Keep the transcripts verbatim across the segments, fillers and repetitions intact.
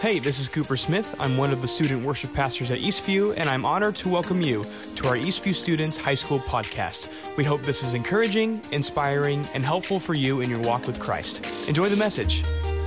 Hey, this is Cooper Smith. I'm one of the student worship pastors at Eastview, and I'm honored to welcome you to our Eastview Students High School podcast. We hope this is encouraging, inspiring, and helpful for you in your walk with Christ. Enjoy the message.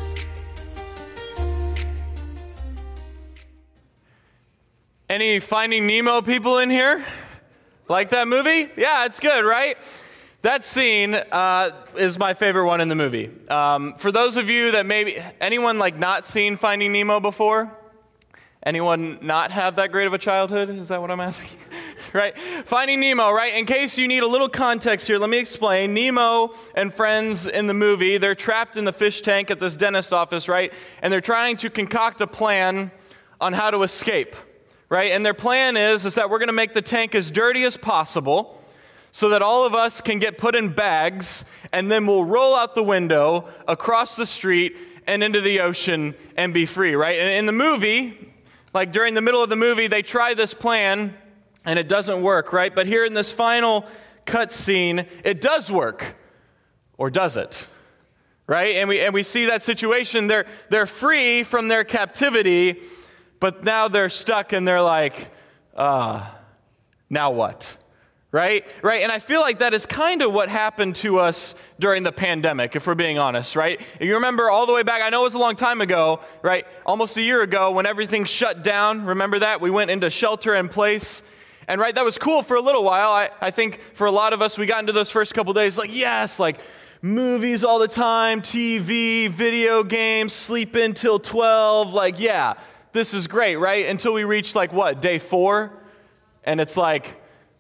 Any Finding Nemo people in here? Like that movie? Yeah, it's good, right? That scene uh, is my favorite one in the movie. Um, for those of you that maybe, anyone like not seen Finding Nemo before? Anyone not have that great of a childhood? Is that what I'm asking? Right? Finding Nemo, right? In case you need a little context here, let me explain. Nemo and friends in the movie, they're trapped in the fish tank at this dentist office, right? And they're trying to concoct a plan on how to escape, right? And their plan is, is that we're going to make the tank as dirty as possible, so that all of us can get put in bags, and then we'll roll out the window, across the street, and into the ocean, and be free, right? And in the movie, like during the middle of the movie, they try this plan, and it doesn't work, right? But here in this final cut scene, it does work. Or does it? Right? And we and we see that situation. They're, they're free from their captivity, but now they're stuck, and they're like, uh, now what? Right? Right? And I feel like that is kind of what happened to us during the pandemic, if we're being honest, right? You remember all the way back, I know it was a long time ago, right? Almost a year ago when everything shut down. Remember that? We went into shelter in place. And right, that was cool for a little while. I, I think for a lot of us, we got into those first couple days like, yes, like movies all the time, T V, video games, sleep in till twelve. Like, yeah, this is great, right? Until we reached like what, day four? And it's like,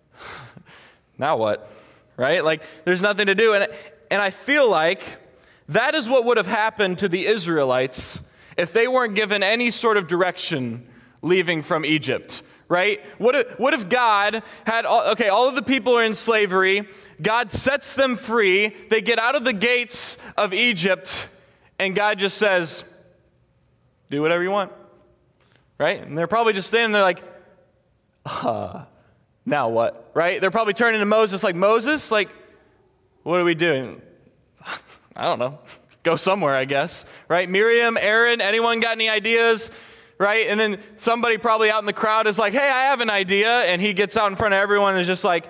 now what, right? Like, there's nothing to do. And, and I feel like that is what would have happened to the Israelites if they weren't given any sort of direction leaving from Egypt, right? What if, what if God had, all, okay, all of the people are in slavery. God sets them free. They get out of the gates of Egypt, and God just says, do whatever you want, right? And they're probably just standing there like, uh now what, right? They're probably turning to Moses like, Moses, like, what are we doing? I don't know. Go somewhere, I guess, right? Miriam, Aaron, anyone got any ideas, right? And then somebody probably out in the crowd is like, hey, I have an idea. And he gets out in front of everyone and is just like,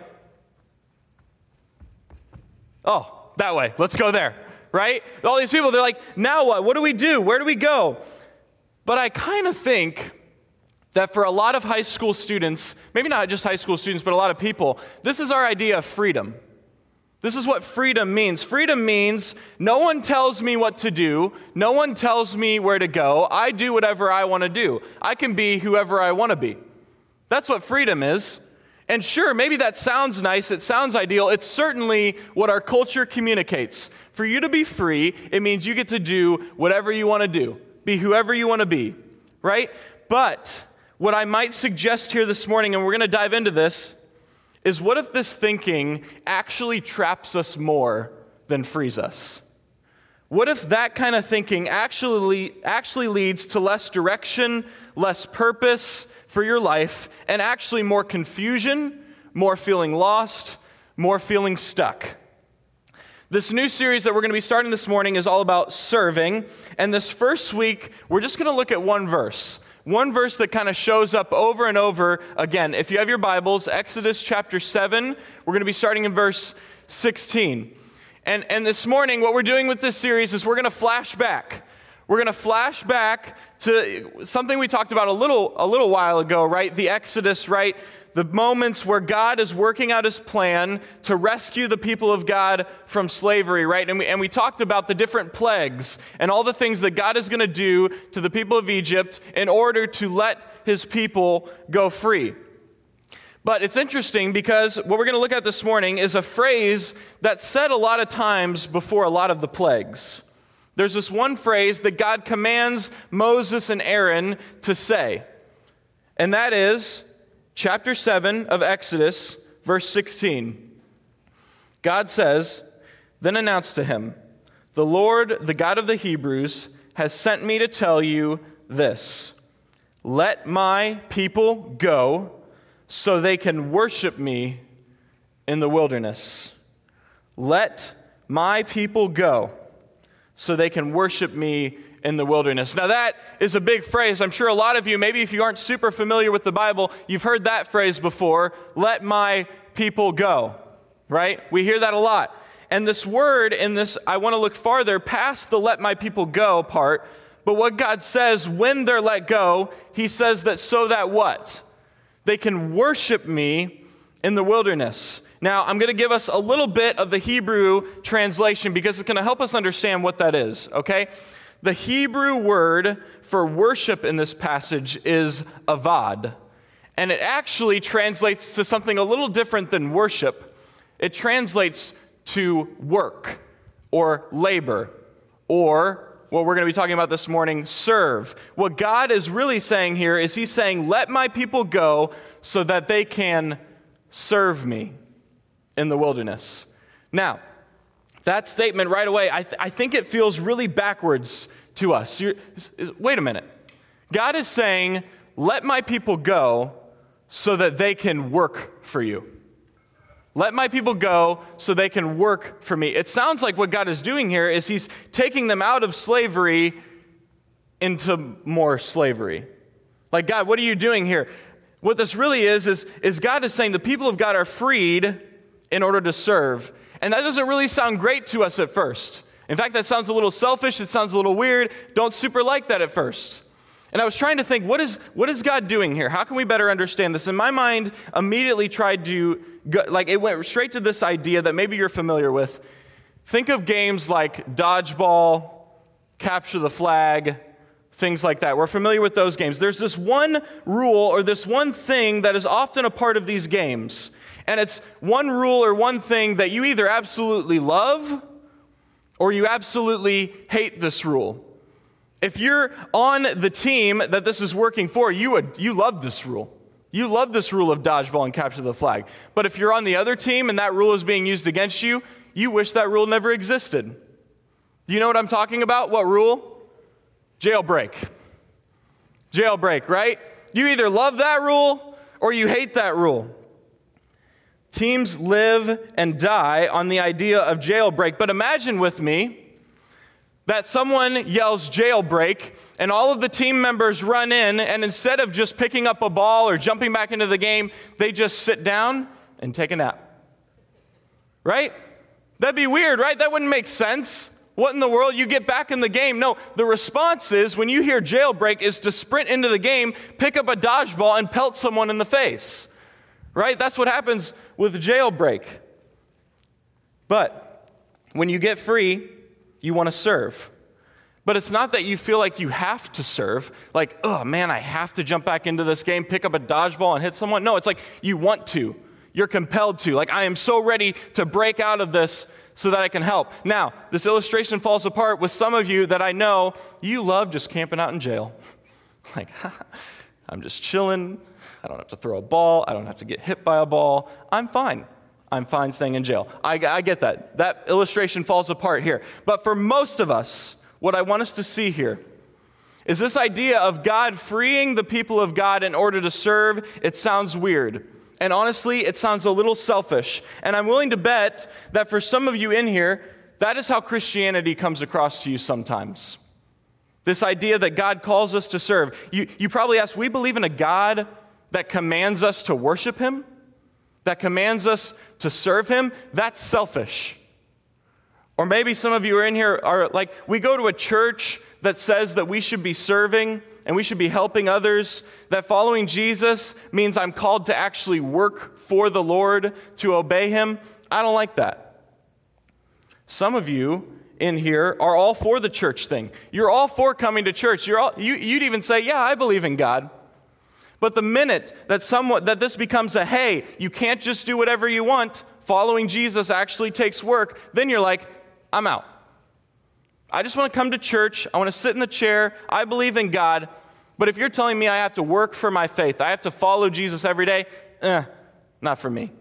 oh, that way. Let's go there, right? All these people, they're like, now what? What do we do? Where do we go? But I kind of think that for a lot of high school students, maybe not just high school students, but a lot of people, this is our idea of freedom. This is what freedom means. Freedom means no one tells me what to do. No one tells me where to go. I do whatever I want to do. I can be whoever I want to be. That's what freedom is. And sure, maybe that sounds nice. It sounds ideal. It's certainly what our culture communicates. For you to be free, it means you get to do whatever you want to do. Be whoever you want to be, right? But what I might suggest here this morning, and we're going to dive into this, is what if this thinking actually traps us more than frees us? What if that kind of thinking actually, actually leads to less direction, less purpose for your life, and actually more confusion, more feeling lost, more feeling stuck? This new series that we're going to be starting this morning is all about serving, and this first week, we're just going to look at one verse. One verse that kind of shows up over and over again. If you have your Bibles, Exodus chapter seven, we're going to be starting in verse sixteen. And, and this morning, what we're doing with this series is we're going to flash back. We're going to flash back to something we talked about a little, a little while ago, right? The Exodus, right? The moments where God is working out his plan to rescue the people of God from slavery, right? And we, and we talked about the different plagues and all the things that God is going to do to the people of Egypt in order to let his people go free. But it's interesting because what we're going to look at this morning is a phrase that's said a lot of times before a lot of the plagues. There's this one phrase that God commands Moses and Aaron to say, and that is chapter seven of Exodus, verse sixteen. God says, then announce to him, the Lord, the God of the Hebrews, has sent me to tell you this. Let my people go so they can worship me in the wilderness. Let my people go so they can worship me in the wilderness. Now that is a big phrase. I'm sure a lot of you, maybe if you aren't super familiar with the Bible, you've heard that phrase before, let my people go, right? We hear that a lot. And this word in this, I want to look farther past the let my people go part, but what God says when they're let go, he says that so that what? They can worship me in the wilderness. Now, I'm going to give us a little bit of the Hebrew translation because it's going to help us understand what that is, okay? The Hebrew word for worship in this passage is avad, and it actually translates to something a little different than worship. It translates to work or labor or what we're going to be talking about this morning, serve. What God is really saying here is he's saying, let my people go so that they can serve me in the wilderness. Now, that statement right away, I, th- I think it feels really backwards to us. You're, wait a minute. God is saying, let my people go so that they can work for you. Let my people go so they can work for me. It sounds like what God is doing here is he's taking them out of slavery into more slavery. Like, God, what are you doing here? What this really is, is, is God is saying the people of God are freed in order to serve. And that doesn't really sound great to us at first. In fact, that sounds a little selfish. It sounds a little weird. Don't super like that at first. And I was trying to think, what is what is God doing here? How can we better understand this? And my mind immediately tried to, go, like it went straight to this idea that maybe you're familiar with. Think of games like dodgeball, capture the flag, things like that. We're familiar with those games. There's this one rule or this one thing that is often a part of these games. And it's one rule or one thing that you either absolutely love or you absolutely hate this rule. If you're on the team that this is working for, you would you love this rule. You love this rule of dodgeball and capture the flag. But if you're on the other team and that rule is being used against you, you wish that rule never existed. Do you know what I'm talking about? What rule? Jailbreak. Jailbreak, right? You either love that rule or you hate that rule. Teams live and die on the idea of jailbreak. But imagine with me that someone yells jailbreak and all of the team members run in, and instead of just picking up a ball or jumping back into the game, they just sit down and take a nap. Right? That'd be weird, right? That wouldn't make sense. What in the world? You get back in the game. No, the response is, when you hear jailbreak, is to sprint into the game, pick up a dodgeball, and pelt someone in the face. Right? That's what happens with jailbreak. But when you get free, you want to serve. But it's not that you feel like you have to serve, like, oh man, I have to jump back into this game, pick up a dodgeball and hit someone. No, it's like you want to. You're compelled to. Like, I am so ready to break out of this so that I can help. Now, this illustration falls apart with some of you that I know you love just camping out in jail. Like, I'm just chilling. I don't have to throw a ball. I don't have to get hit by a ball. I'm fine. I'm fine staying in jail. I, I get that. That illustration falls apart here. But for most of us, what I want us to see here is this idea of God freeing the people of God in order to serve. It sounds weird. And honestly, it sounds a little selfish. And I'm willing to bet that for some of you in here, that is how Christianity comes across to you sometimes. This idea that God calls us to serve. You, you probably ask, we believe in a God that commands us to worship him? That commands us to serve him? That's selfish. Or maybe some of you are in here are like, we go to a church that says that we should be serving and we should be helping others, that following Jesus means I'm called to actually work for the Lord, to obey him. I don't like that. Some of you in here are all for the church thing. You're all for coming to church. You're all, you, you'd even say, yeah, I believe in God. But the minute that somewhat that this becomes a, hey, you can't just do whatever you want, following Jesus actually takes work, then you're like, I'm out. I just want to come to church. I want to sit in the chair. I believe in God. But if you're telling me I have to work for my faith, I have to follow Jesus every day, eh, not for me.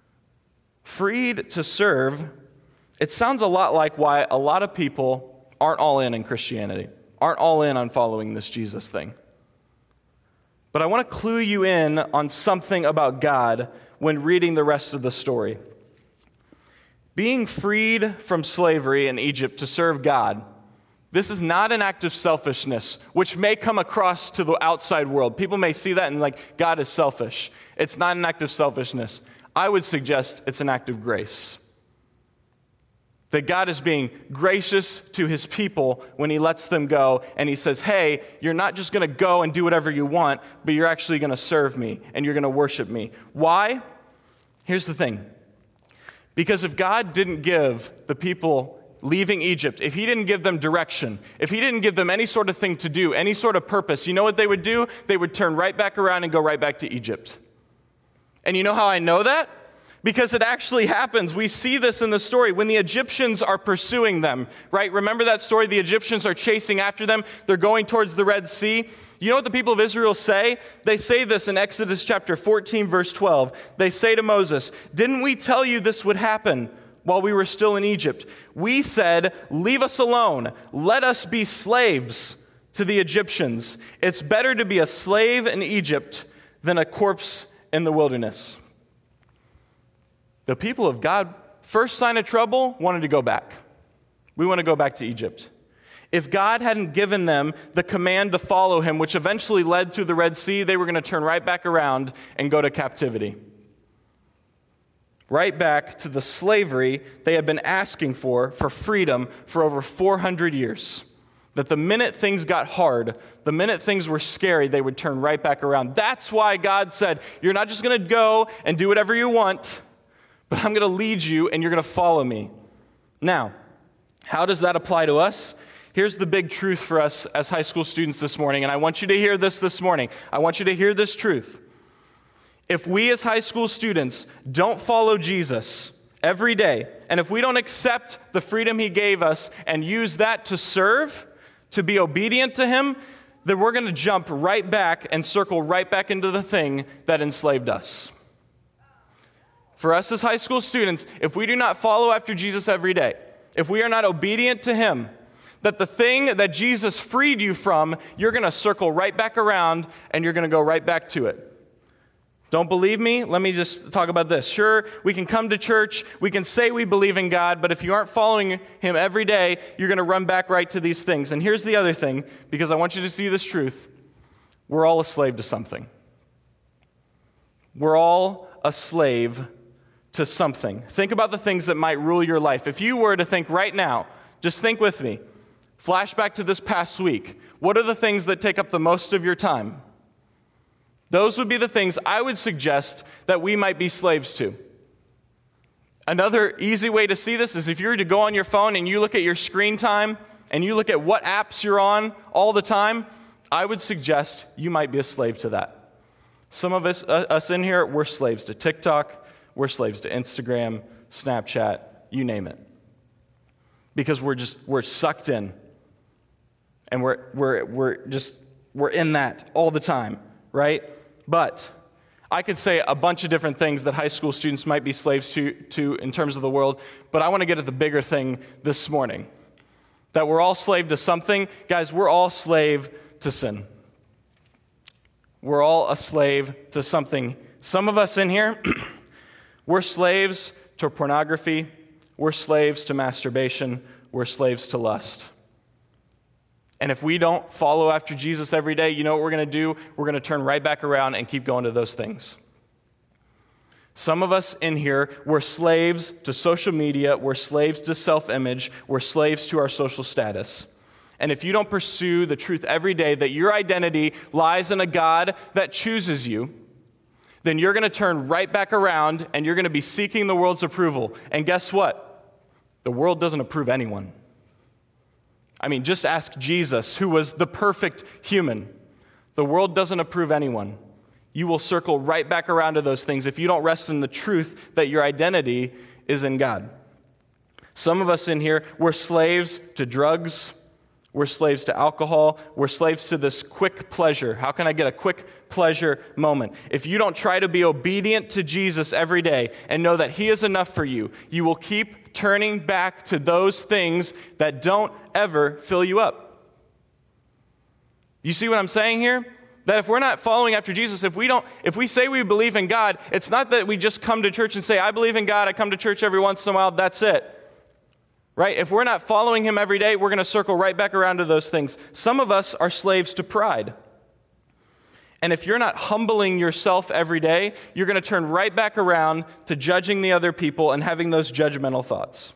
Freed to serve, it sounds a lot like why a lot of people aren't all in in Christianity, aren't all in on following this Jesus thing. But I want to clue you in on something about God when reading the rest of the story. Being freed from slavery in Egypt to serve God, This is not an act of selfishness, which may come across to the outside world. People may see that and like, God is selfish. It's not an act of selfishness. I would suggest it's an act of grace. That God is being gracious to his people when he lets them go, and he says, hey, you're not just going to go and do whatever you want, but you're actually going to serve me, and you're going to worship me. Why? Here's the thing. Because if God didn't give the people leaving Egypt, if he didn't give them direction, if he didn't give them any sort of thing to do, any sort of purpose, you know what they would do? They would turn right back around and go right back to Egypt. And you know how I know that? Because it actually happens. We see this in the story when the Egyptians are pursuing them, right? Remember that story? The Egyptians are chasing after them. They're going towards the Red Sea. You know what the people of Israel say? They say this in Exodus chapter fourteen, verse twelve. They say to Moses, "Didn't we tell you this would happen while we were still in Egypt? We said, 'Leave us alone. Let us be slaves to the Egyptians. It's better to be a slave in Egypt than a corpse in the wilderness.'" The people of God, first sign of trouble, wanted to go back. We want to go back to Egypt. If God hadn't given them the command to follow him, which eventually led through the Red Sea, they were going to turn right back around and go to captivity. Right back to the slavery they had been asking for, for freedom, for over four hundred years. That the minute things got hard, the minute things were scary, they would turn right back around. That's why God said, you're not just going to go and do whatever you want, but I'm going to lead you and you're going to follow me. Now, how does that apply to us? Here's the big truth for us as high school students this morning, and I want you to hear this this morning. I want you to hear this truth. If we as high school students don't follow Jesus every day, and if we don't accept the freedom he gave us and use that to serve, to be obedient to him, then we're going to jump right back and circle right back into the thing that enslaved us. For us as high school students, if we do not follow after Jesus every day, if we are not obedient to him, that the thing that Jesus freed you from, you're going to circle right back around and you're going to go right back to it. Don't believe me? Let me just talk about this. Sure, we can come to church, we can say we believe in God, but if you aren't following him every day, you're going to run back right to these things. And here's the other thing, because I want you to see this truth. We're all a slave to something. We're all a slave to something. Think about the things that might rule your life. If you were to think right now, just think with me, flashback to this past week. What are the things that take up the most of your time? Those would be the things I would suggest that we might be slaves to. Another easy way to see this is if you were to go on your phone and you look at your screen time and you look at what apps you're on all the time, I would suggest you might be a slave to that. Some of us, uh, us in here, we're slaves to TikTok, we're slaves to Instagram, Snapchat, you name it. Because we're just, we're sucked in. And we're, we're, we're just, we're in that all the time, right? But I could say a bunch of different things that high school students might be slaves to, to in terms of the world, but I want to get at the bigger thing this morning. That we're all slave to something. Guys, we're all slave to sin. We're all a slave to something. Some of us in here, we're slaves to pornography. We're slaves to masturbation. We're slaves to lust. And if we don't follow after Jesus every day, you know what we're going to do? We're going to turn right back around and keep going to those things. Some of us in here, we're slaves to social media, we're slaves to self-image, we're slaves to our social status. And if you don't pursue the truth every day that your identity lies in a God that chooses you, then you're going to turn right back around and you're going to be seeking the world's approval. And guess what? The world doesn't approve anyone. I mean, just ask Jesus, who was the perfect human. The world doesn't approve anyone. You will circle right back around to those things if you don't rest in the truth that your identity is in God. Some of us in here, we're slaves to drugs. We're slaves to alcohol. We're slaves to this quick pleasure. How can I get a quick pleasure moment? If you don't try to be obedient to Jesus every day and know that he is enough for you, you will keep turning back to those things that don't ever fill you up. You see what I'm saying here? That if we're not following after Jesus, if we don't, if we say we believe in God, it's not that we just come to church and say, I believe in God, I come to church every once in a while, that's it. right? If we're not following him every day, we're going to circle right back around to those things. Some of us are slaves to pride. And if you're not humbling yourself every day, you're going to turn right back around to judging the other people and having those judgmental thoughts.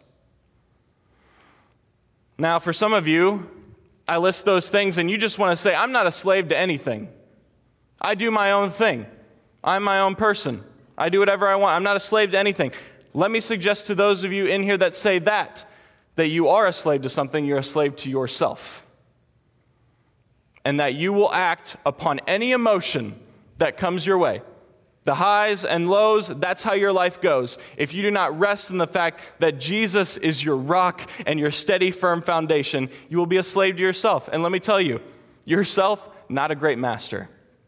Now, for some of you, I list those things and you just want to say, I'm not a slave to anything. I do my own thing. I'm my own person. I do whatever I want. I'm not a slave to anything. Let me suggest to those of you in here that say that, that you are a slave to something, you're a slave to yourself. And that you will act upon any emotion that comes your way. The highs and lows, that's how your life goes. If you do not rest in the fact that Jesus is your rock and your steady, firm foundation, you will be a slave to yourself. And let me tell you, yourself, not a great master.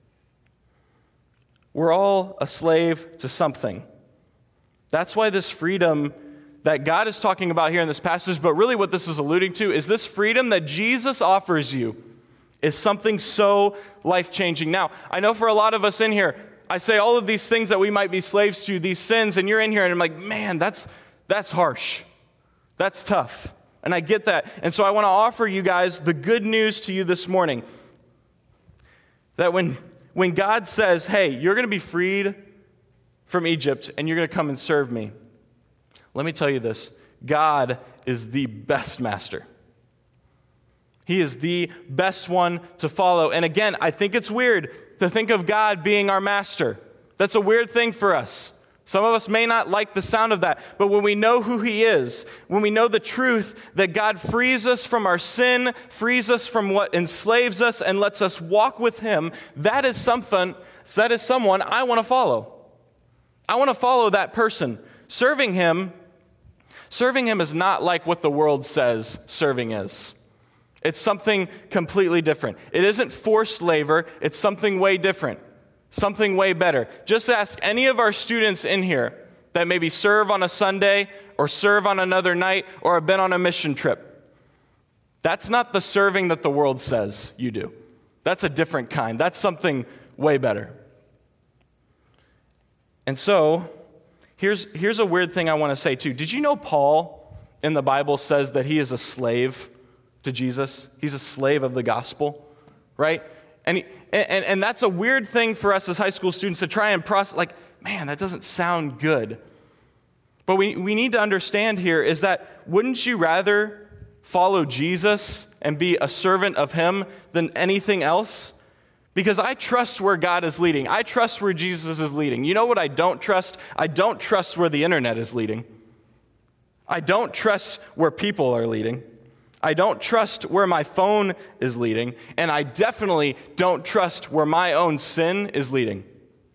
We're all a slave to something. That's why this freedom that God is talking about here in this passage, but really what this is alluding to, is this freedom that Jesus offers you is something so life-changing. Now, I know for a lot of us in here, I say all of these things that we might be slaves to, these sins, and you're in here and I'm like, man, that's that's harsh. That's tough. And I get that. And so I want to offer you guys the good news to you this morning. That when, when God says, hey, you're going to be freed from Egypt and you're going to come and serve me, let me tell you this. God is the best master. He is the best one to follow. And again, I think it's weird to think of God being our master. That's a weird thing for us. Some of us may not like the sound of that, but when we know who he is, when we know the truth that God frees us from our sin, frees us from what enslaves us, and lets us walk with him, that is something, that is someone I want to follow. I want to follow that person. Serving him, serving him is not like what the world says serving is. It's something completely different. It isn't forced labor. It's something way different, something way better. Just ask any of our students in here that maybe serve on a Sunday or serve on another night or have been on a mission trip. That's not the serving that the world says you do. That's a different kind. That's something way better. And so, here's, here's a weird thing I want to say too. Did you know Paul in the Bible says that he is a slave to Jesus? He's a slave of the gospel, right? And, he, and and that's a weird thing for us as high school students to try and process, like, man, that doesn't sound good. But we, we need to understand here is that wouldn't you rather follow Jesus and be a servant of him than anything else? Because I trust where God is leading. I trust where Jesus is leading. You know what I don't trust? I don't trust where the internet is leading. I don't trust where people are leading. I don't trust where my phone is leading, and I definitely don't trust where my own sin is leading.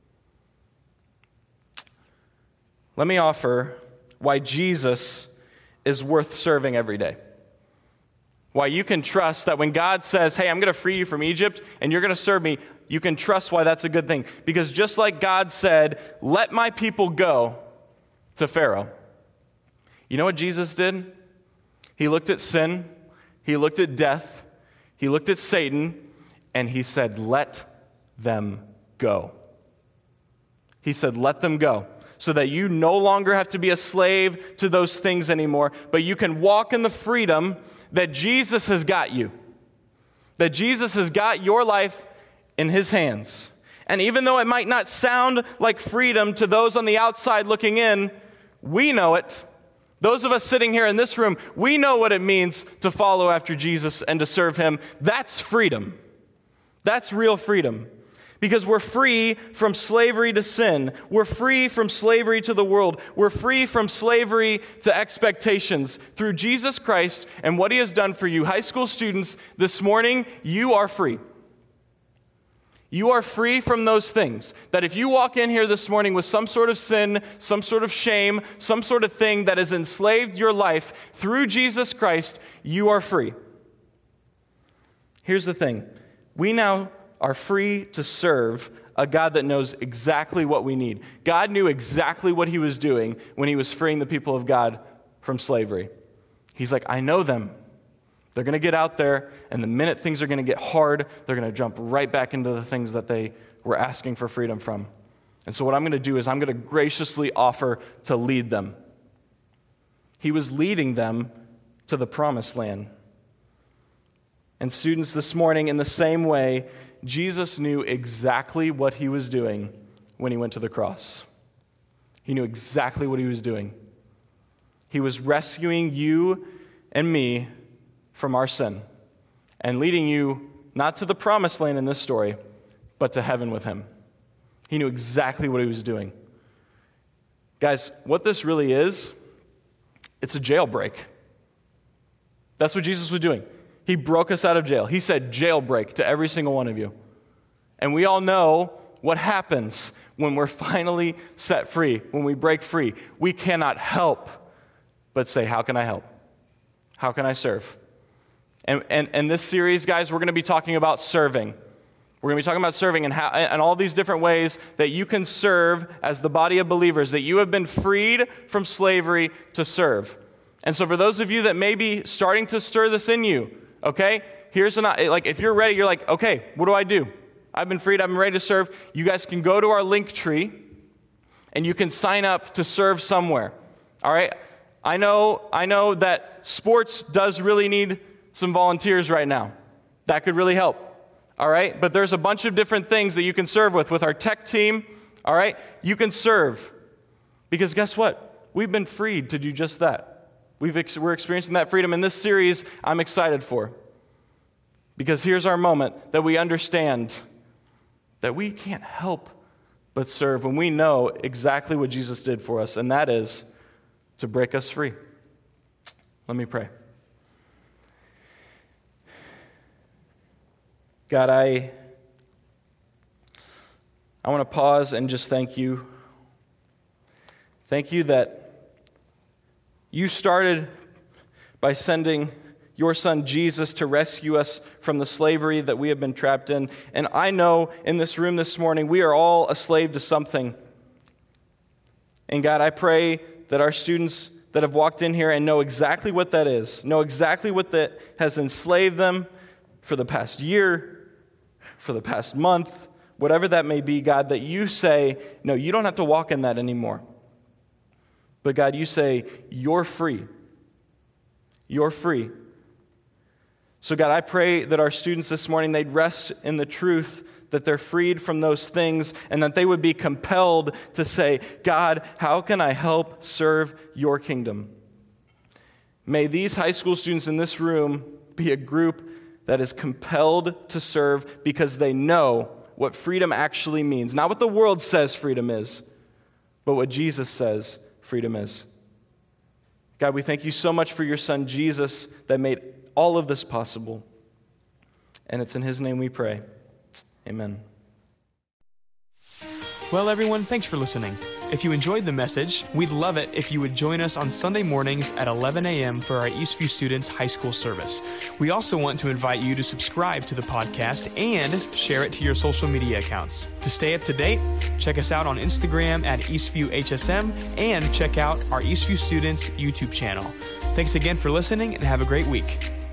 Let me offer why Jesus is worth serving every day. Why you can trust that when God says, hey, I'm going to free you from Egypt, and you're going to serve me, you can trust why that's a good thing. Because just like God said, let my people go to Pharaoh. You know what Jesus did? He looked at sin. He looked at death, he looked at Satan, and he said, let them go. He said, let them go, so that you no longer have to be a slave to those things anymore, but you can walk in the freedom that Jesus has got you, that Jesus has got your life in his hands. And even though it might not sound like freedom to those on the outside looking in, we know it. Those of us sitting here in this room, we know what it means to follow after Jesus and to serve him. That's freedom. That's real freedom. Because we're free from slavery to sin. We're free from slavery to the world. We're free from slavery to expectations. Through Jesus Christ and what he has done for you, high school students, this morning, you are free. You are free from those things. That if you walk in here this morning with some sort of sin, some sort of shame, some sort of thing that has enslaved your life, through Jesus Christ, you are free. Here's the thing. We now are free to serve a God that knows exactly what we need. God knew exactly what he was doing when he was freeing the people of God from slavery. He's like, I know them. They're going to get out there, and the minute things are going to get hard, they're going to jump right back into the things that they were asking for freedom from. And so what I'm going to do is I'm going to graciously offer to lead them. He was leading them to the promised land. And students, this morning, in the same way, Jesus knew exactly what he was doing when he went to the cross. He knew exactly what he was doing. He was rescuing you and me from our sin and leading you not to the promised land in this story, but to heaven with him. He knew exactly what he was doing. Guys, what this really is, it's a jailbreak. That's what Jesus was doing. He broke us out of jail. He said jailbreak to every single one of you. And we all know what happens when we're finally set free, when we break free. We cannot help but say, how can I help? How can I serve? And, and, and this series, guys, we're going to be talking about serving. We're going to be talking about serving and, how, and all these different ways that you can serve as the body of believers, that you have been freed from slavery to serve. And so for those of you that may be starting to stir this in you, okay, here's an, like if you're ready, you're like, okay, what do I do? I've been freed, I've been ready to serve. You guys can go to our link tree and you can sign up to serve somewhere, all right? I know, I know that sports does really need some volunteers right now. That could really help. All right, but there's a bunch of different things that you can serve with. With our tech team, all right, you can serve. Because guess what? We've been freed to do just that. We've ex- we're experiencing that freedom. In this series, I'm excited for. Because here's our moment that we understand that we can't help but serve when we know exactly what Jesus did for us, and that is to break us free. Let me pray. God, I, I want to pause and just thank you. Thank you that you started by sending your son Jesus to rescue us from the slavery that we have been trapped in. And I know in this room this morning, we are all a slave to something. And God, I pray that our students that have walked in here and know exactly what that is, know exactly what that has enslaved them for the past year, for the past month, whatever that may be, God, that you say, no, you don't have to walk in that anymore. But God, you say, you're free. You're free. So God, I pray that our students this morning, they'd rest in the truth that they're freed from those things and that they would be compelled to say, God, how can I help serve your kingdom? May these high school students in this room be a group that is compelled to serve because they know what freedom actually means. Not what the world says freedom is, but what Jesus says freedom is. God, we thank you so much for your son, Jesus, that made all of this possible. And it's in his name we pray. Amen. Well, everyone, thanks for listening. If you enjoyed the message, we'd love it if you would join us on Sunday mornings at eleven a.m. for our Eastview Students High School service. We also want to invite you to subscribe to the podcast and share it to your social media accounts. To stay up to date, check us out on Instagram at Eastview H S M and check out our Eastview Students YouTube channel. Thanks again for listening and have a great week.